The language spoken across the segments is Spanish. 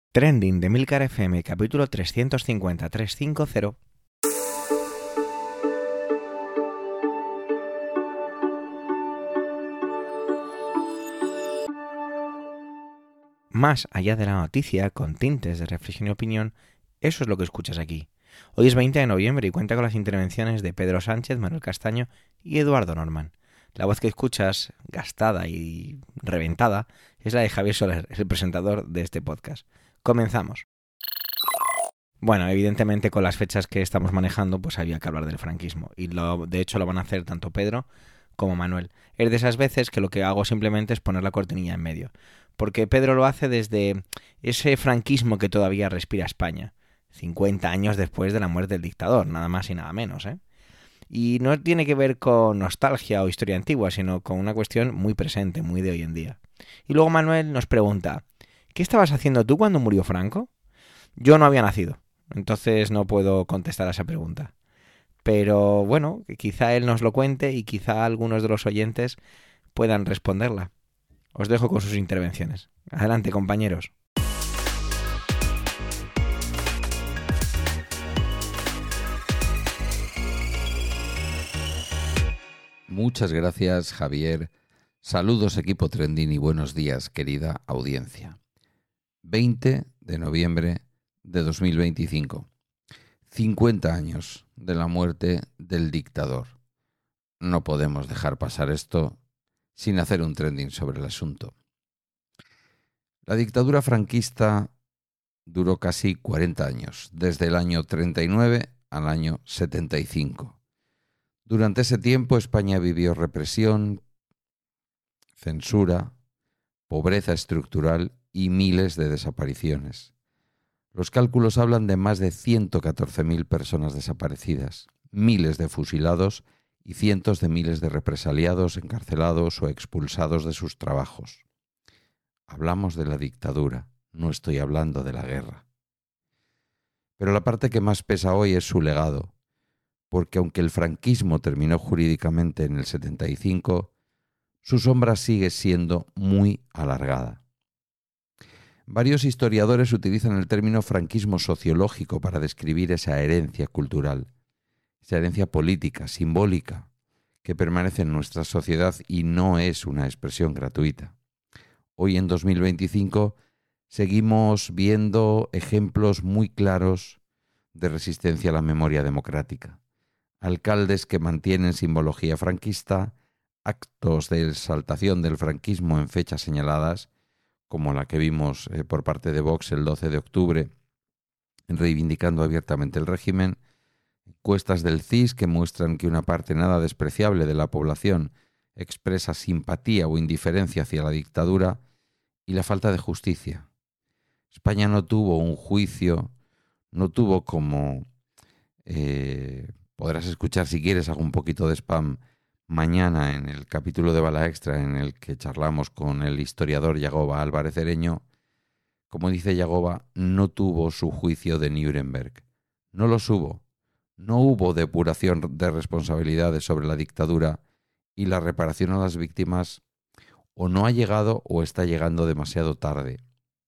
Trending de Milcar FM, capítulo 350. Más allá de la noticia, con tintes de reflexión y opinión, eso es lo que escuchas aquí. Hoy es 20 de noviembre y cuenta con las intervenciones de Pedro Sánchez, Manuel Castaño y Eduardo Norman. La voz que escuchas, gastada y reventada, es la de Javier Soler, el presentador de este podcast. Comenzamos. Bueno, evidentemente con las fechas que estamos manejando, pues había que hablar del franquismo. Y de hecho lo van a hacer tanto Pedro como Manuel. Es de esas veces que lo que hago simplemente es poner la cortinilla en medio. Porque Pedro lo hace desde ese franquismo que todavía respira España. 50 años después de la muerte del dictador, nada más y nada menos, ¿eh? Y no tiene que ver con nostalgia o historia antigua, sino con una cuestión muy presente, muy de hoy en día. Y luego Manuel nos pregunta, ¿qué estabas haciendo tú cuando murió Franco? Yo no había nacido, entonces no puedo contestar a esa pregunta. Pero bueno, quizá él nos lo cuente y quizá algunos de los oyentes puedan responderla. Os dejo con sus intervenciones. Adelante, compañeros. Muchas gracias, Javier. Saludos, equipo Trending, y buenos días, querida audiencia. 20 de noviembre de 2025. 50 años de la muerte del dictador. No podemos dejar pasar esto sin hacer un trending sobre el asunto. La dictadura franquista duró casi 40 años, desde el año 39 al año 75. Durante ese tiempo España vivió represión, censura, pobreza estructural y miles de desapariciones. Los cálculos hablan de más de 114.000 personas desaparecidas, miles de fusilados y cientos de miles de represaliados, encarcelados o expulsados de sus trabajos. Hablamos de la dictadura, no estoy hablando de la guerra. Pero la parte que más pesa hoy es su legado, porque aunque el franquismo terminó jurídicamente en el 75, su sombra sigue siendo muy alargada. Varios historiadores utilizan el término franquismo sociológico para describir esa herencia cultural, esa herencia política, simbólica, que permanece en nuestra sociedad y no es una expresión gratuita. Hoy, en 2025, seguimos viendo ejemplos muy claros de resistencia a la memoria democrática. Alcaldes que mantienen simbología franquista, actos de exaltación del franquismo en fechas señaladas, como la que vimos por parte de Vox el 12 de octubre, reivindicando abiertamente el régimen, encuestas del CIS que muestran que una parte nada despreciable de la población expresa simpatía o indiferencia hacia la dictadura, y la falta de justicia. España no tuvo un juicio, no tuvo como... podrás escuchar, si quieres, hago un poquito de spam mañana en el capítulo de Bala Extra en el que charlamos con el historiador Yagoba Álvarez Ereño. Como dice Yagoba, no tuvo su juicio de Nuremberg. No los hubo. No hubo depuración de responsabilidades sobre la dictadura y la reparación a las víctimas o no ha llegado o está llegando demasiado tarde.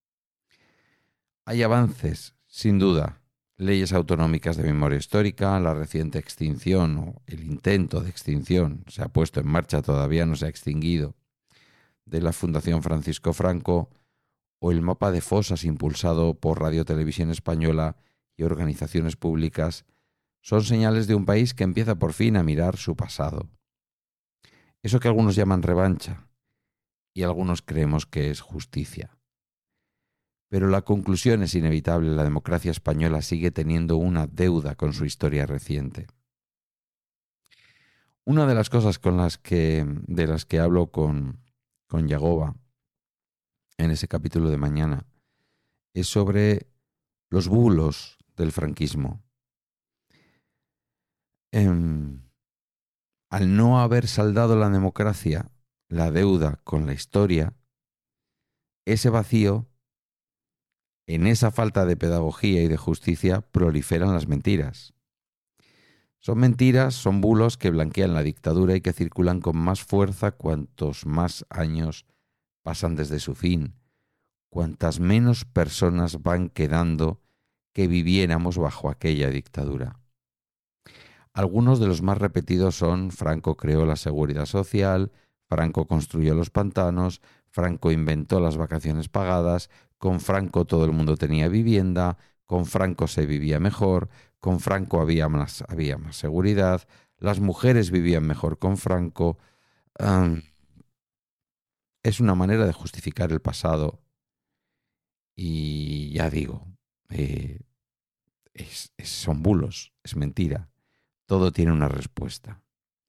Hay avances, sin duda. Leyes autonómicas de memoria histórica, la reciente extinción o el intento de extinción, se ha puesto en marcha, todavía no se ha extinguido, de la Fundación Francisco Franco, o el mapa de fosas impulsado por Radio Televisión Española y organizaciones públicas, son señales de un país que empieza por fin a mirar su pasado. Eso que algunos llaman revancha, y algunos creemos que es justicia. Pero la conclusión es inevitable: la democracia española sigue teniendo una deuda con su historia reciente. Una de las cosas de las que hablo con Yagoba en ese capítulo de mañana es sobre los bulos del franquismo. Al no haber saldado la democracia la deuda con la historia, ese vacío, en esa falta de pedagogía y de justicia, proliferan las mentiras. Son mentiras, son bulos que blanquean la dictadura y que circulan con más fuerza cuantos más años pasan desde su fin, cuantas menos personas van quedando que viviéramos bajo aquella dictadura. Algunos de los más repetidos son: Franco creó la seguridad social, Franco construyó los pantanos, Franco inventó las vacaciones pagadas, con Franco todo el mundo tenía vivienda, con Franco se vivía mejor, con Franco había más seguridad, las mujeres vivían mejor con Franco. Es una manera de justificar el pasado y ya digo, son bulos, es mentira. Todo tiene una respuesta.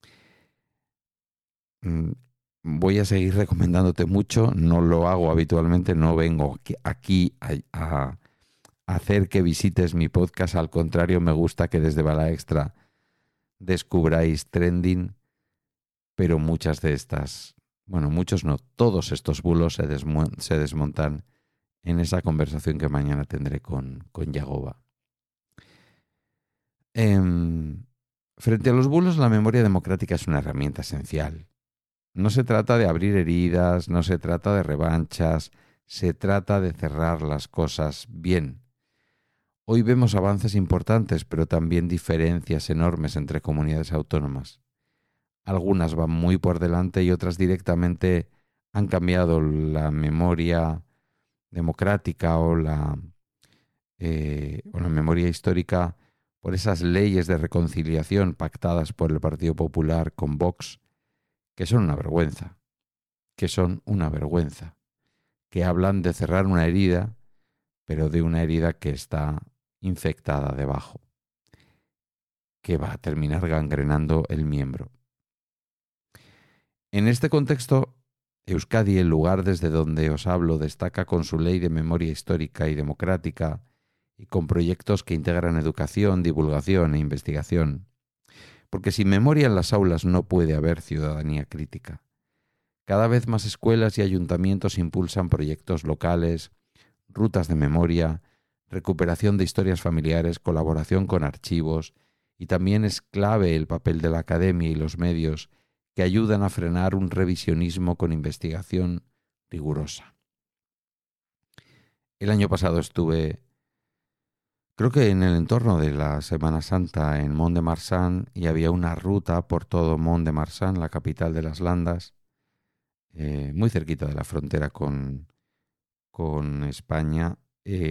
Voy a seguir recomendándote mucho, no lo hago habitualmente, no vengo aquí a hacer que visites mi podcast, al contrario, me gusta que desde Bala Extra descubráis trending, pero muchas de estas, bueno, muchos no, todos estos bulos se desmontan en esa conversación que mañana tendré con Yagoba. Frente a los bulos, la memoria democrática es una herramienta esencial. No se trata de abrir heridas, no se trata de revanchas, se trata de cerrar las cosas bien. Hoy vemos avances importantes, pero también diferencias enormes entre comunidades autónomas. Algunas van muy por delante y otras directamente han cambiado la memoria democrática o la memoria histórica por esas leyes de reconciliación pactadas por el Partido Popular con Vox, que son una vergüenza, que hablan de cerrar una herida, pero de una herida que está infectada debajo, que va a terminar gangrenando el miembro. En este contexto, Euskadi, el lugar desde donde os hablo, destaca con su ley de memoria histórica y democrática y con proyectos que integran educación, divulgación e investigación. Porque sin memoria en las aulas no puede haber ciudadanía crítica. Cada vez más escuelas y ayuntamientos impulsan proyectos locales, rutas de memoria, recuperación de historias familiares, colaboración con archivos, y también es clave el papel de la academia y los medios que ayudan a frenar un revisionismo con investigación rigurosa. El año pasado estuve, creo que en el entorno de la Semana Santa, en Mont-de-Marsan, y había una ruta por todo Mont-de-Marsan, la capital de las Landas, muy cerquita de la frontera con España,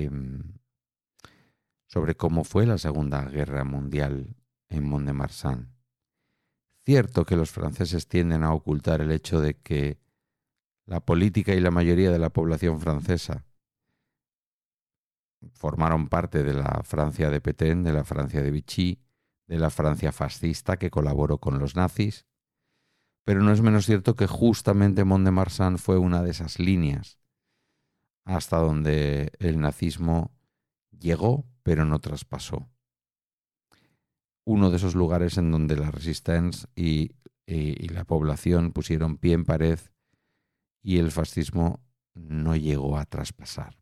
sobre cómo fue la Segunda Guerra Mundial en Mont-de-Marsan. Cierto que los franceses tienden a ocultar el hecho de que la política y la mayoría de la población francesa formaron parte de la Francia de Pétain, de la Francia de Vichy, de la Francia fascista que colaboró con los nazis, pero no es menos cierto que justamente Mont-de-Marsan fue una de esas líneas hasta donde el nazismo llegó, pero no traspasó. Uno de esos lugares en donde la Resistance y la población pusieron pie en pared y el fascismo no llegó a traspasar.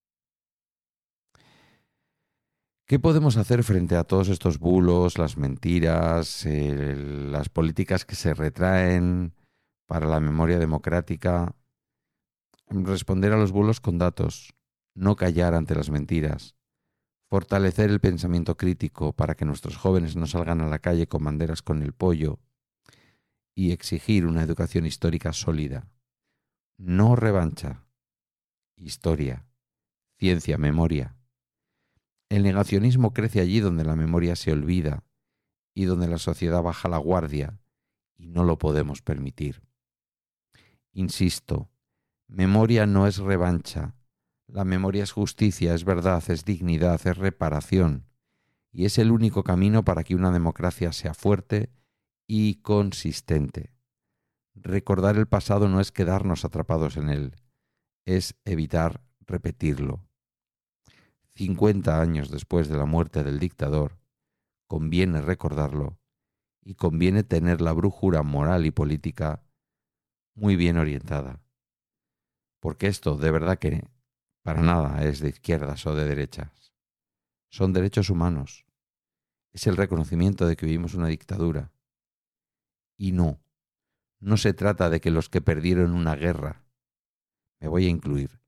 ¿Qué podemos hacer frente a todos estos bulos, las mentiras, las políticas que se retraen para la memoria democrática? Responder a los bulos con datos, no callar ante las mentiras, fortalecer el pensamiento crítico para que nuestros jóvenes no salgan a la calle con banderas con el pollo y exigir una educación histórica sólida. No revancha, historia, ciencia, memoria. El negacionismo crece allí donde la memoria se olvida y donde la sociedad baja la guardia, y no lo podemos permitir. Insisto, memoria no es revancha. La memoria es justicia, es verdad, es dignidad, es reparación, y es el único camino para que una democracia sea fuerte y consistente. Recordar el pasado no es quedarnos atrapados en él, es evitar repetirlo. 50 años después de la muerte del dictador, conviene recordarlo y conviene tener la brújula moral y política muy bien orientada. Porque esto de verdad que para nada es de izquierdas o de derechas. Son derechos humanos. Es el reconocimiento de que vivimos una dictadura. Y no se trata de que los que perdieron una guerra, me voy a incluir,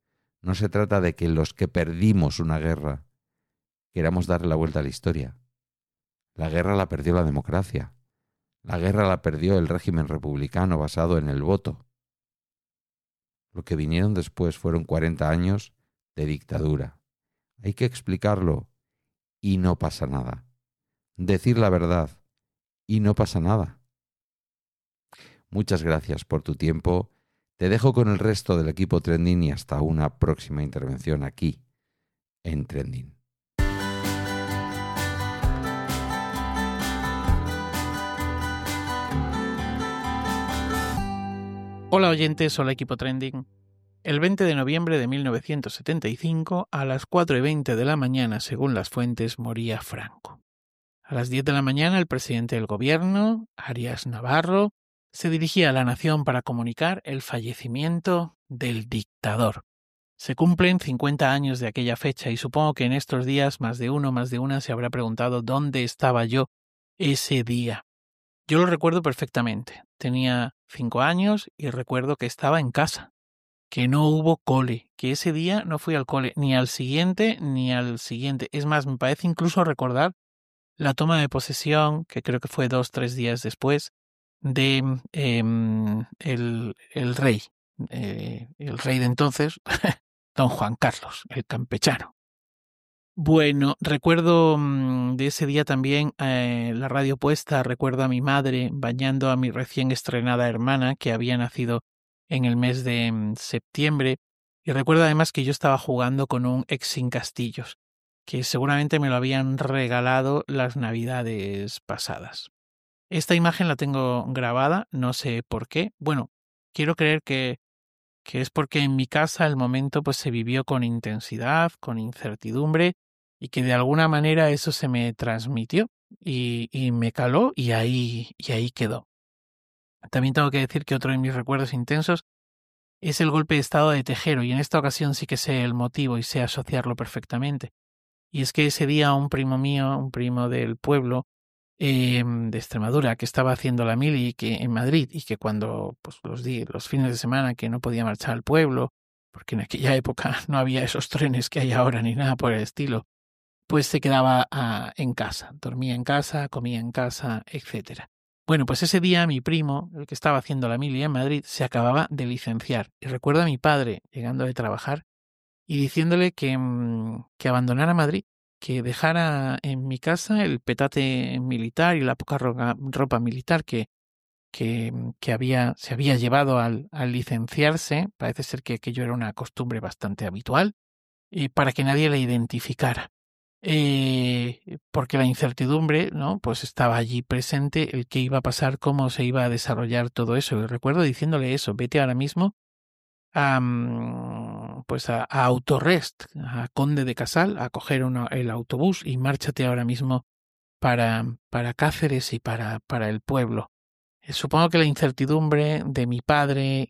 No se trata de que los que perdimos una guerra queramos darle la vuelta a la historia. La guerra la perdió la democracia. La guerra la perdió el régimen republicano basado en el voto. Lo que vinieron después fueron 40 años de dictadura. Hay que explicarlo y no pasa nada. Decir la verdad y no pasa nada. Muchas gracias por tu tiempo. Te dejo con el resto del equipo Trending y hasta una próxima intervención aquí en Trending. Hola oyentes, hola equipo Trending. El 20 de noviembre de 1975, a las 4:20 de la mañana, según las fuentes, moría Franco. A las 10 de la mañana, el presidente del gobierno, Arias Navarro, se dirigía a la nación para comunicar el fallecimiento del dictador. Se cumplen 50 años de aquella fecha y supongo que en estos días más de una se habrá preguntado dónde estaba yo ese día. Yo lo recuerdo perfectamente. Tenía 5 años y recuerdo que estaba en casa, que no hubo cole, que ese día no fui al cole, ni al siguiente ni al siguiente. Es más, me parece incluso recordar la toma de posesión, que creo que fue 2-3 días después, de el rey de entonces, don Juan Carlos, el campechano. Bueno, recuerdo de ese día también la radio puesta, recuerdo a mi madre bañando a mi recién estrenada hermana que había nacido en el mes de septiembre y recuerdo además que yo estaba jugando con un ex sin castillos, que seguramente me lo habían regalado las navidades pasadas. Esta imagen la tengo grabada, no sé por qué. Bueno, quiero creer que es porque en mi casa el momento pues se vivió con intensidad, con incertidumbre, y que de alguna manera eso se me transmitió y me caló y ahí quedó. También tengo que decir que otro de mis recuerdos intensos es el golpe de estado de Tejero, y en esta ocasión sí que sé el motivo y sé asociarlo perfectamente. Y es que ese día un primo mío, un primo del pueblo de Extremadura, que estaba haciendo la mili en Madrid y que cuando pues, los fines de semana que no podía marchar al pueblo, porque en aquella época no había esos trenes que hay ahora ni nada por el estilo, pues se quedaba en casa, dormía en casa, comía en casa, etc. Bueno, pues ese día mi primo, el que estaba haciendo la mili en Madrid, se acababa de licenciar. Y recuerdo a mi padre llegando de trabajar y diciéndole que abandonara Madrid, que dejara en mi casa el petate militar y la poca ropa militar que se había llevado al licenciarse. Parece ser que aquello era una costumbre bastante habitual, para que nadie le identificara. Porque la incertidumbre, ¿no? Pues estaba allí presente, el qué iba a pasar, cómo se iba a desarrollar todo eso. Y recuerdo diciéndole eso, vete ahora mismo a Autorrest, a Conde de Casal, a coger el autobús y márchate ahora mismo para Cáceres y para el pueblo. Supongo que la incertidumbre de mi padre,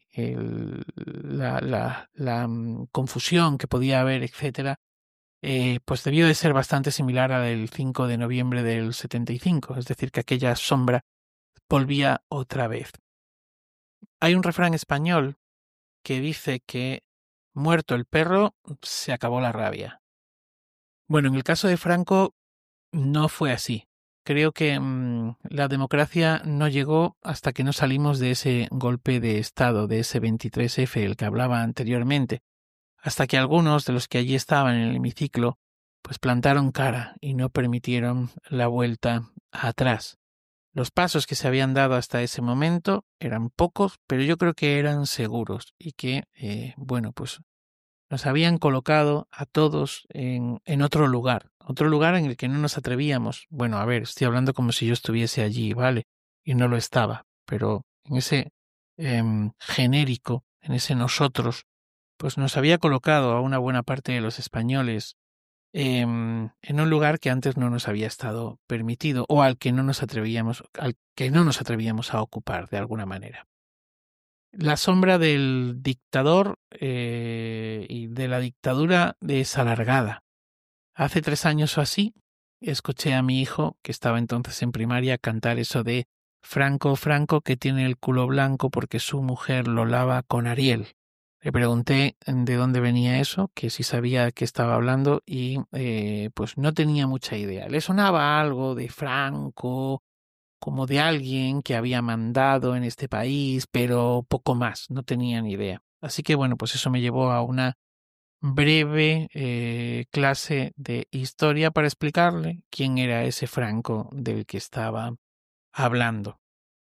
la confusión que podía haber, etcétera, pues debió de ser bastante similar a la del 5 de noviembre del 75, es decir, que aquella sombra volvía otra vez. Hay un refrán español que dice que muerto el perro, se acabó la rabia. Bueno, en el caso de Franco no fue así. Creo que la democracia no llegó hasta que no salimos de ese golpe de Estado, de ese 23F, el que hablaba anteriormente, hasta que algunos de los que allí estaban en el hemiciclo pues plantaron cara y no permitieron la vuelta atrás. Los pasos que se habían dado hasta ese momento eran pocos, pero yo creo que eran seguros y que, pues nos habían colocado a todos en otro lugar en el que no nos atrevíamos. Bueno, a ver, estoy hablando como si yo estuviese allí, ¿vale? Y no lo estaba, pero en ese genérico, en ese nosotros, pues nos había colocado a una buena parte de los españoles en un lugar que antes no nos había estado permitido o al que no nos atrevíamos a ocupar de alguna manera. La sombra del dictador y de la dictadura es alargada. Hace 3 años o así escuché a mi hijo, que estaba entonces en primaria, cantar eso de Franco, Franco, que tiene el culo blanco porque su mujer lo lava con Ariel. Le pregunté de dónde venía eso, que si sabía de qué estaba hablando y pues no tenía mucha idea. Le sonaba algo de Franco, como de alguien que había mandado en este país, pero poco más, no tenía ni idea. Así que bueno, pues eso me llevó a una breve clase de historia para explicarle quién era ese Franco del que estaba hablando.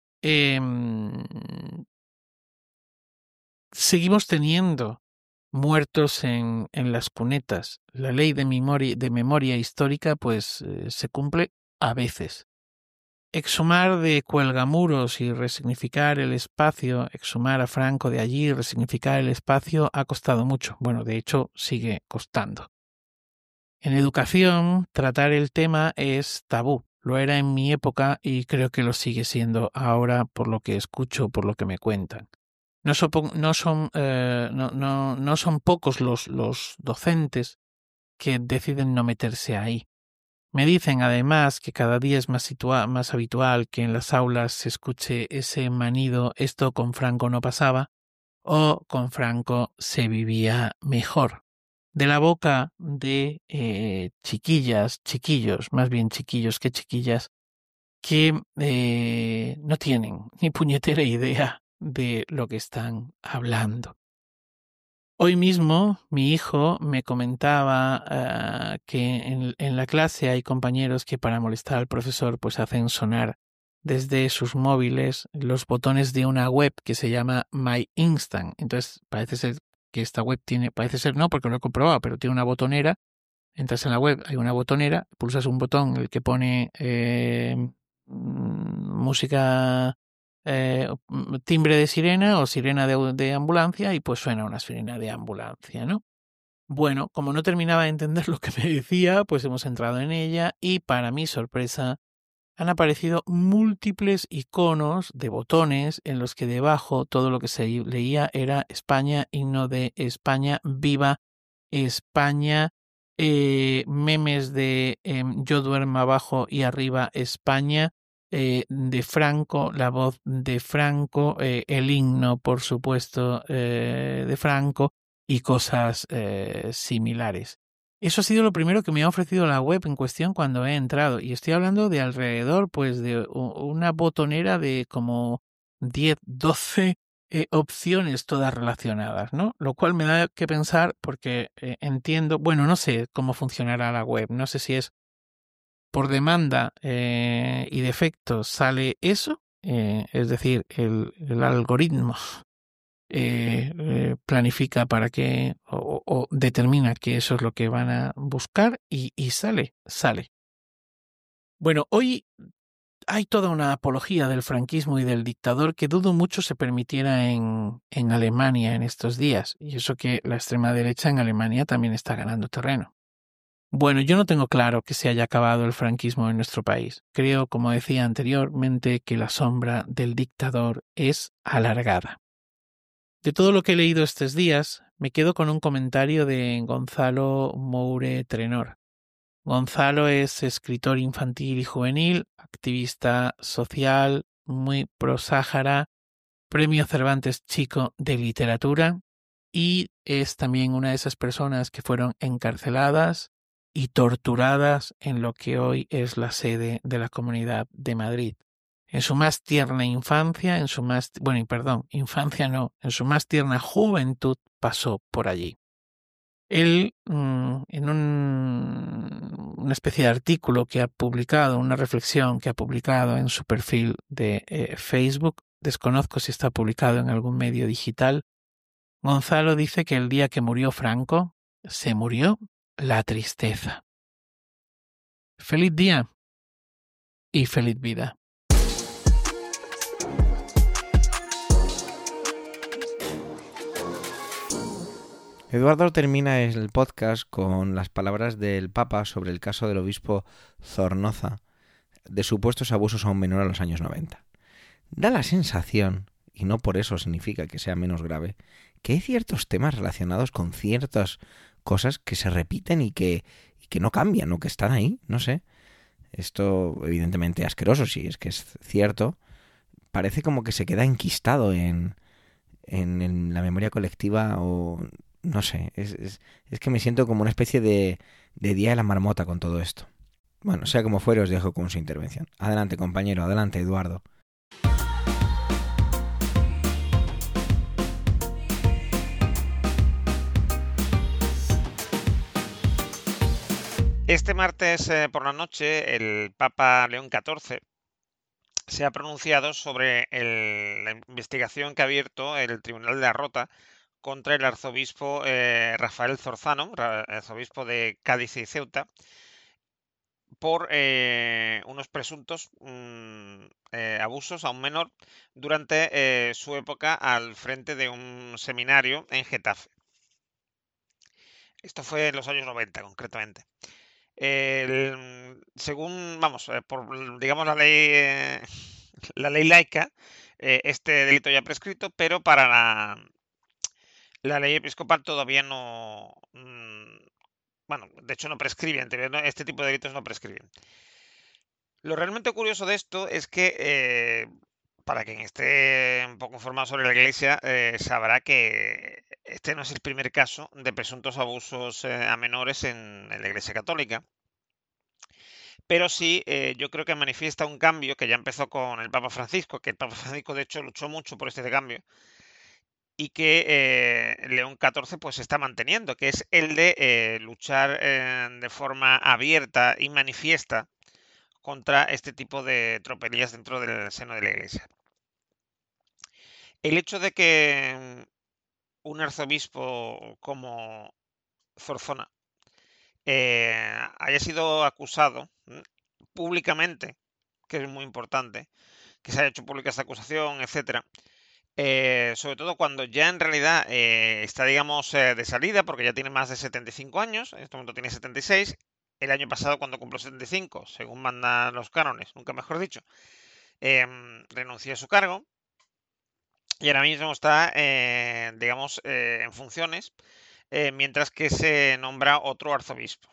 Seguimos teniendo muertos en las cunetas. La ley de memoria histórica pues se cumple a veces. Exhumar de Cuelgamuros y resignificar el espacio, exhumar a Franco de allí y resignificar el espacio ha costado mucho. Bueno, de hecho sigue costando. En educación, tratar el tema es tabú. Lo era en mi época y creo que lo sigue siendo ahora por lo que escucho, por lo que me cuentan. No son pocos los docentes que deciden no meterse ahí. Me dicen además que cada día es más habitual que en las aulas se escuche ese manido "esto con Franco no pasaba" o "con Franco se vivía mejor", de la boca de chiquillos, más bien chiquillos que chiquillas, que no tienen ni puñetera idea de lo que están hablando. Hoy mismo mi hijo me comentaba que en la clase hay compañeros que para molestar al profesor pues hacen sonar desde sus móviles los botones de una web que se llama My Instant. Entonces parece ser que esta web parece ser no porque lo he comprobado, pero tiene una botonera. Entras en la web, hay una botonera, pulsas un botón el que pone música, timbre de sirena o sirena de ambulancia y pues suena una sirena de ambulancia, ¿no? Bueno, como no terminaba de entender lo que me decía, pues hemos entrado en ella y para mi sorpresa han aparecido múltiples iconos de botones en los que debajo todo lo que se leía era España, himno de España, viva España, memes de yo duermo abajo y arriba España, de Franco, la voz de Franco, el himno, por supuesto, de Franco y cosas similares. Eso ha sido lo primero que me ha ofrecido la web en cuestión cuando he entrado. Y estoy hablando de alrededor pues de una botonera de como 10, 12 opciones todas relacionadas, ¿no? Lo cual me da que pensar porque entiendo, bueno, no sé cómo funcionará la web, no sé si es por demanda y defecto sale eso, es decir, el algoritmo planifica para que o determina que eso es lo que van a buscar y sale. Bueno, hoy hay toda una apología del franquismo y del dictador que dudo mucho se permitiera en Alemania en estos días, y eso que la extrema derecha en Alemania también está ganando terreno. Bueno, yo no tengo claro que se haya acabado el franquismo en nuestro país. Creo, como decía anteriormente, que la sombra del dictador es alargada. De todo lo que he leído estos días, me quedo con un comentario de Gonzalo Moure Trenor. Gonzalo es escritor infantil y juvenil, activista social, muy pro-Sáhara, Premio Cervantes Chico de Literatura, y es también una de esas personas que fueron encarceladas y torturadas en lo que hoy es la sede de la Comunidad de Madrid. En su más tierna infancia, en su más tierna juventud pasó por allí. Él, en una especie de artículo que ha publicado, una reflexión que ha publicado en su perfil de Facebook, desconozco si está publicado en algún medio digital, Gonzalo dice que el día que murió Franco, se murió la tristeza. Feliz día y feliz vida. Eduardo termina el podcast con las palabras del Papa sobre el caso del obispo Zornoza de supuestos abusos a un menor en los años 90. Da la sensación, y no por eso significa que sea menos grave, que hay ciertos temas relacionados con ciertas cosas que se repiten y que no cambian o que están ahí, no sé. Esto evidentemente asqueroso, si es que es cierto, parece como que se queda enquistado en en la memoria colectiva o no sé, es que me siento como una especie de día de la marmota con todo esto. Bueno, sea como fuere, os dejo con su intervención. Adelante, compañero, adelante, Eduardo. Este martes por la noche, el Papa León XIV se ha pronunciado sobre la investigación que ha abierto el Tribunal de la Rota contra el arzobispo Rafael Zorzano, arzobispo de Cádiz y Ceuta, por unos presuntos abusos a un menor durante su época al frente de un seminario en Getafe. Esto fue en los años 90, concretamente. Según, vamos, por digamos la ley laica, este delito ya prescrito, pero para la ley episcopal todavía no, bueno, de hecho no prescribe, en teoría este tipo de delitos no prescriben. Lo realmente curioso de esto es que, para quien esté un poco informado sobre la Iglesia, sabrá que este no es el primer caso de presuntos abusos a menores en la Iglesia Católica. Pero sí, yo creo que manifiesta un cambio que ya empezó con el Papa Francisco, que el Papa Francisco de hecho luchó mucho por este cambio y que León XIV pues está manteniendo, que es el de luchar de forma abierta y manifiesta contra este tipo de tropelías dentro del seno de la Iglesia. El hecho de que un arzobispo como Zorzona haya sido acusado públicamente, que es muy importante, que se haya hecho pública esta acusación, etcétera. Sobre todo cuando ya en realidad está, digamos, de salida, porque ya tiene más de 75 años, en este momento tiene 76, el año pasado cuando cumplió 75, según mandan los cánones, nunca mejor dicho, renunció a su cargo y ahora mismo está, digamos, en funciones, mientras que se nombra otro arzobispo.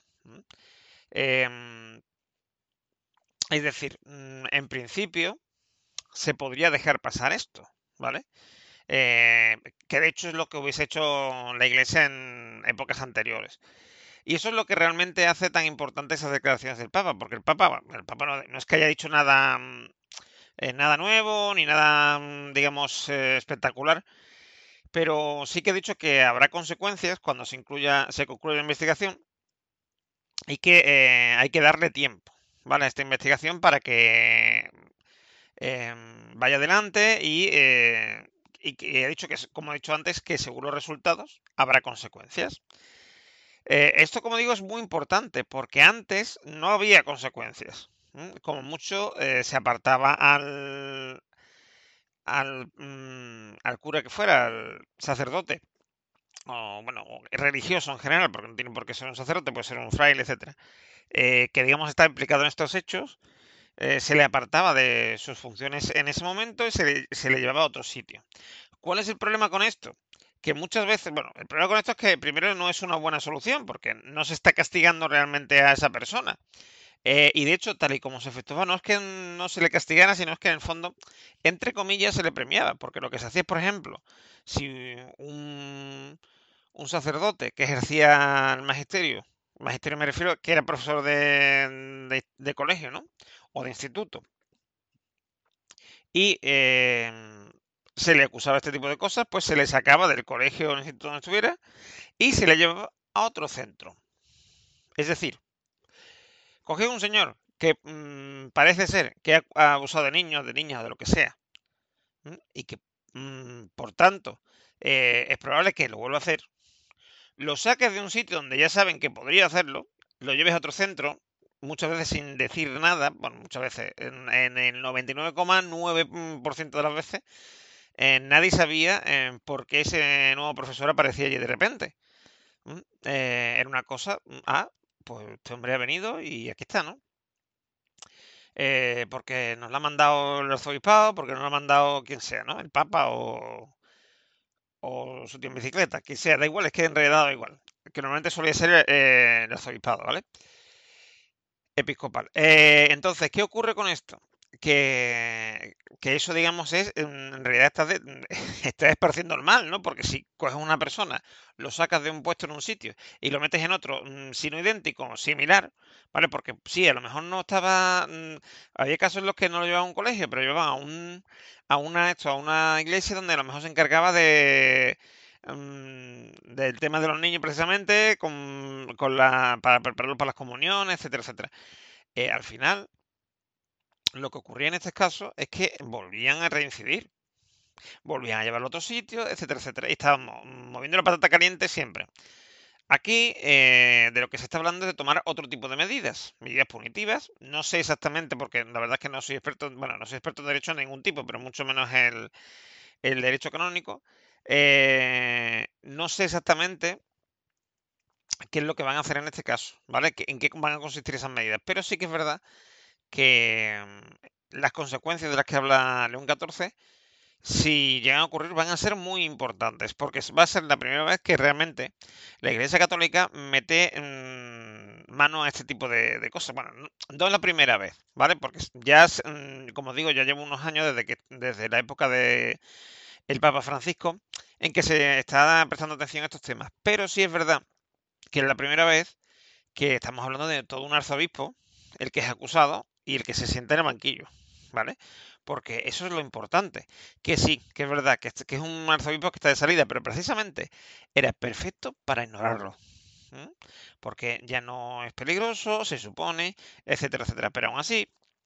Es decir, en principio se podría dejar pasar esto, ¿vale? Que de hecho es lo que hubiese hecho la Iglesia en épocas anteriores. Y eso es lo que realmente hace tan importantes esas declaraciones del Papa, porque el Papa no es que haya dicho nada, nada nuevo, ni nada, digamos, espectacular, pero sí que ha dicho que habrá consecuencias cuando se concluya la investigación y que hay que darle tiempo, ¿vale? A esta investigación para que vaya adelante y que he dicho que, como he dicho antes, que según los resultados habrá consecuencias. Esto, como digo, es muy importante porque antes no había consecuencias. Como mucho se apartaba al cura que fuera, al sacerdote, o bueno, o religioso en general, porque no tiene por qué ser un sacerdote, puede ser un fraile, etcétera, que digamos está implicado en estos hechos, se le apartaba de sus funciones en ese momento y se le llevaba a otro sitio. ¿Cuál es el problema con esto? Que muchas veces, bueno, el problema con esto es que primero no es una buena solución porque no se está castigando realmente a esa persona. Y de hecho, tal y como se efectuaba, no es que no se le castigara, sino es que en el fondo, entre comillas, se le premiaba. Porque lo que se hacía es, por ejemplo, si un sacerdote que ejercía el magisterio me refiero que era profesor de colegio, ¿no? O de instituto. Y se le acusaba este tipo de cosas, pues se le sacaba del colegio o del instituto donde estuviera y se le llevaba a otro centro. Es decir, cogía un señor que parece ser que ha abusado de niños, de niñas, de lo que sea, y que, por tanto, es probable que lo vuelva a hacer, lo saques de un sitio donde ya saben que podría hacerlo, lo lleves a otro centro, muchas veces sin decir nada, bueno, muchas veces, en el 99,9% de las veces, nadie sabía por qué ese nuevo profesor aparecía allí de repente. Era una cosa, pues este hombre ha venido y aquí está, ¿no? Porque nos la ha mandado el arzobispado, porque nos la ha mandado quien sea, ¿no? El Papa o su tío en bicicleta, quien sea, da igual, es que en realidad da igual. Que normalmente solía ser el arzobispado, ¿vale? Episcopal. Entonces, ¿qué ocurre con esto? que eso, digamos, es, en realidad estás esparciendo el mal, ¿no? Porque si coges una persona, lo sacas de un puesto en un sitio y lo metes en otro, sino idéntico, similar, ¿vale? Porque sí, a lo mejor no estaba, había casos en los que no lo llevaban a un colegio, pero llevaban a una iglesia donde a lo mejor se encargaba del tema de los niños precisamente, para prepararlos para las comuniones, etcétera, etcétera. Al final, lo que ocurría en este caso es que volvían a reincidir, volvían a llevarlo a otro sitio, etcétera, etcétera. Y estábamos moviendo la patata caliente siempre. Aquí de lo que se está hablando es de tomar otro tipo de medidas punitivas. No sé exactamente, porque la verdad es que no soy experto, bueno, no soy experto en derecho de ningún tipo, pero mucho menos el derecho canónico. No sé exactamente qué es lo que van a hacer en este caso, ¿vale? En qué van a consistir esas medidas. Pero sí que es verdad que las consecuencias de las que habla León XIV, si llegan a ocurrir, van a ser muy importantes, porque va a ser la primera vez que realmente la Iglesia Católica mete mano a este tipo de cosas. Bueno, no es la primera vez, ¿vale? Porque ya, como digo, ya llevo unos años desde la época de el Papa Francisco en que se está prestando atención a estos temas. Pero sí es verdad que es la primera vez que estamos hablando de todo un arzobispo, el que es acusado y el que se sienta en el banquillo, ¿vale? Porque eso es lo importante. Que sí, que es verdad, que es un arzobispo que está de salida, pero precisamente era perfecto para ignorarlo. Porque ya no es peligroso, se supone, etcétera, etcétera. Pero aún así,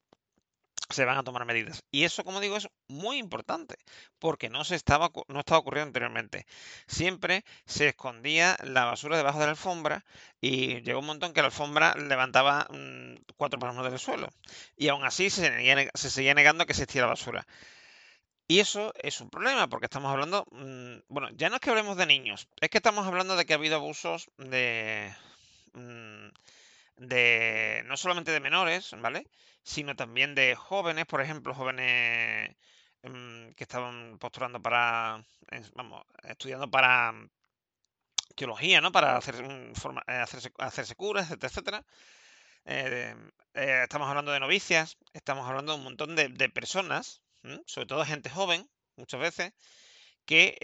se van a tomar medidas. Y eso, como digo, es muy importante, porque no estaba ocurriendo anteriormente. Siempre se escondía la basura debajo de la alfombra y llegó un momento en que la alfombra levantaba 4 palmos del suelo. Y aún así se seguía negando que existía la basura. Y eso es un problema, porque estamos hablando, bueno, ya no es que hablemos de niños, es que estamos hablando de que ha habido abusos mm, no solamente de menores, ¿vale? Sino también de jóvenes, por ejemplo, jóvenes que estaban postulando vamos, estudiando para teología, ¿no? Para hacerse curas, etcétera, etcétera. Eh, estamos hablando de novicias, estamos hablando de un montón de personas, sobre todo gente joven, muchas veces, que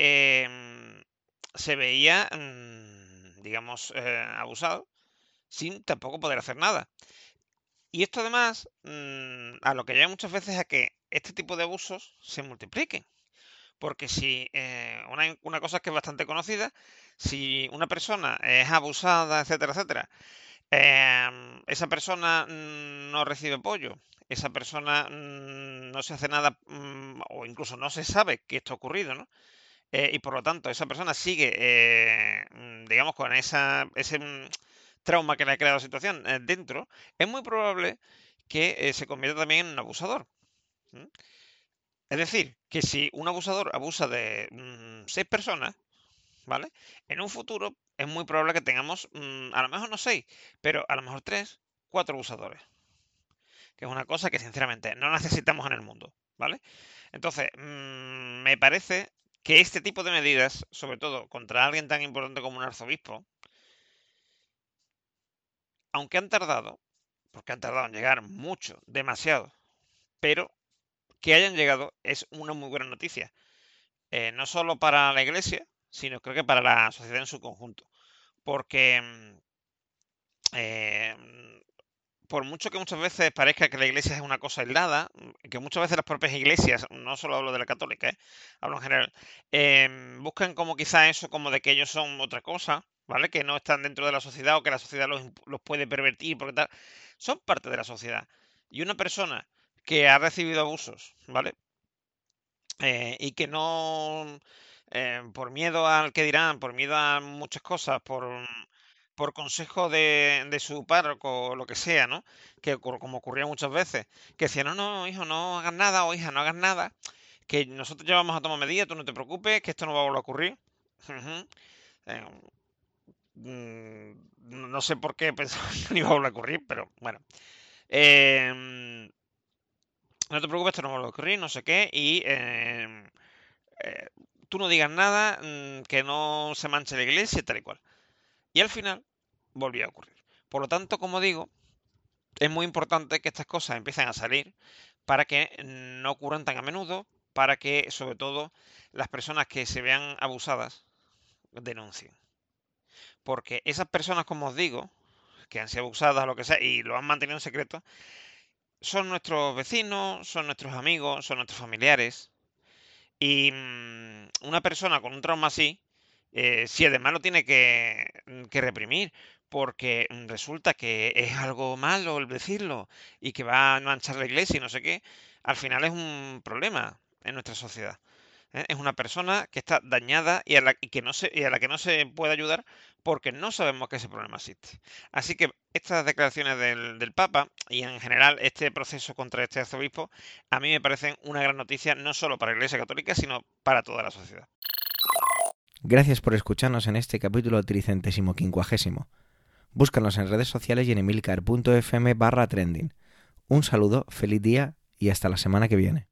se veía, digamos, abusado sin tampoco poder hacer nada. Y esto además, a lo que lleva muchas veces a que este tipo de abusos se multipliquen. Porque si una cosa que es bastante conocida, si una persona es abusada, etcétera, etcétera, esa persona no recibe apoyo, esa persona no se hace nada, o incluso no se sabe que esto ha ocurrido, ¿no? Y por lo tanto, esa persona sigue, digamos, con ese trauma que le ha creado la situación dentro, es muy probable que se convierta también en un abusador. ¿Mm? Es decir, que si un abusador abusa de 6 personas, ¿vale? En un futuro es muy probable que tengamos, a lo mejor no 6, pero a lo mejor 3, 4 abusadores. Que es una cosa que sinceramente no necesitamos en el mundo, ¿vale? Entonces, me parece que este tipo de medidas, sobre todo contra alguien tan importante como un arzobispo, aunque han tardado, porque han tardado en llegar mucho, demasiado, pero que hayan llegado es una muy buena noticia. No solo para la Iglesia, sino creo que para la sociedad en su conjunto. Porque eh, por mucho que muchas veces parezca que la Iglesia es una cosa aislada, que muchas veces las propias iglesias, no solo hablo de la católica, hablo en general, buscan como quizá eso como de que ellos son otra cosa, ¿vale? Que no están dentro de la sociedad o que la sociedad los puede pervertir, porque tal. Son parte de la sociedad. Y una persona que ha recibido abusos, ¿vale? Y que no, por miedo al que dirán, por miedo a muchas cosas, por consejo de su párroco o lo que sea, ¿no? Como ocurría muchas veces, que decían, no, no, hijo, no hagas nada, o hija, no hagas nada, que nosotros ya vamos a tomar medidas, tú no te preocupes, que esto no va a volver a ocurrir. Ujú. Eh, no sé por qué pensaba que no iba a volver a ocurrir, pero bueno. Eh, no te preocupes, esto no va a volver a ocurrir, no sé qué, y eh, tú no digas nada, que no se manche la iglesia, tal y cual. Y al final volvió a ocurrir. Por lo tanto, como digo, es muy importante que estas cosas empiecen a salir, para que no ocurran tan a menudo, para que sobre todo las personas que se vean abusadas denuncien. Porque esas personas, como os digo, que han sido abusadas o lo que sea y lo han mantenido en secreto, son nuestros vecinos, son nuestros amigos, son nuestros familiares. Y una persona con un trauma así, si además lo tiene que reprimir, porque resulta que es algo malo el decirlo y que va a manchar la iglesia y no sé qué, al final es un problema en nuestra sociedad. Es una persona que está dañada y a la que no se puede ayudar porque no sabemos que ese problema existe. Así que estas declaraciones del Papa y en general este proceso contra este arzobispo a mí me parecen una gran noticia no solo para la Iglesia Católica sino para toda la sociedad. Gracias por escucharnos en este capítulo 350. Búscanos en redes sociales y en emilcar.fm/trending. Un saludo, feliz día y hasta la semana que viene.